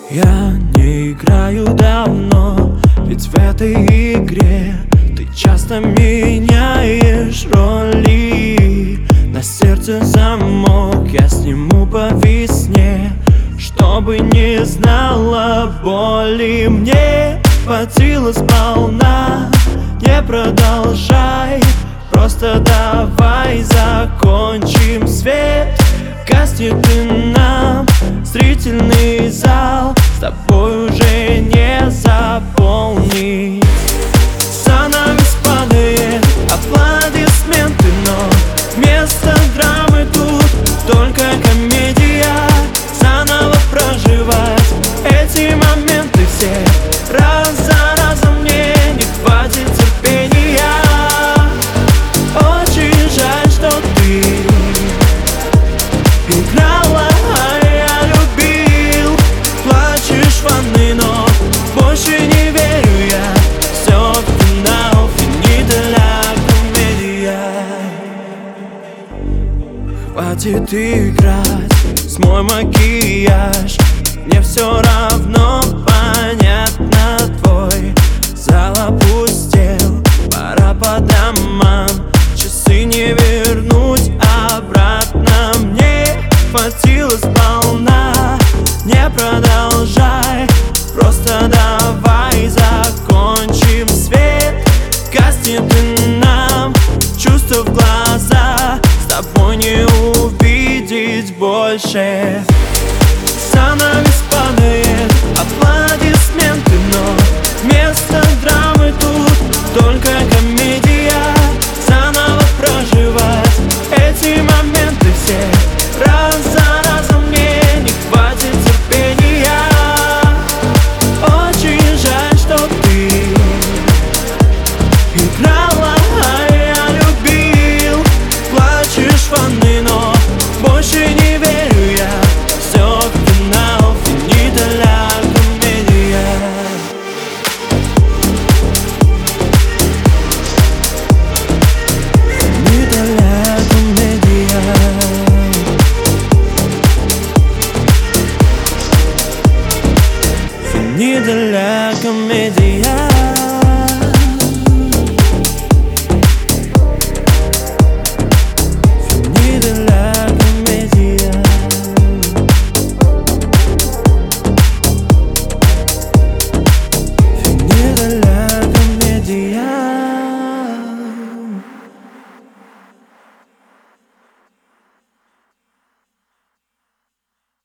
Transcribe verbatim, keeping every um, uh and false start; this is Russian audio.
Я не играю давно, ведь в этой игре ты часто меняешь роли. На сердце замок я сниму по весне, чтобы не знала боли. Мне хватило сполна, не продолжай, просто давай закончим. Свет гаснет и нам зрительный зал с тобой уже не заполнить. Занавес падает, аплодисменты, но вместо драмы тут только комедия. Заново проживать эти моменты все раз за разом, мне не хватит терпения. Очень жаль, что ты играла, а я любил. Плачешь в ванной, но больше не верю я. Все финал, финита ля комедия. Хватит играть, смой макияж, мне все равно понятно. Твой зал опустел, пора по домам, часы не вернуть обратно. Мне хватило сполна, не продолжай, просто давай закончим. Свет гаснет и нам чувства в глаза с тобой не увидеть больше. Занавес падает, аплодисменты, но вместо драмы тут только комедия. Заново проживать эти моменты все раз за разом, мне не хватит терпения. Очень жаль, что ты играла, а я любил. Плачешь в ванной, но больше не верю я. Все финал, финита ля комедия. Финита ля комедия. Финита ля комедия.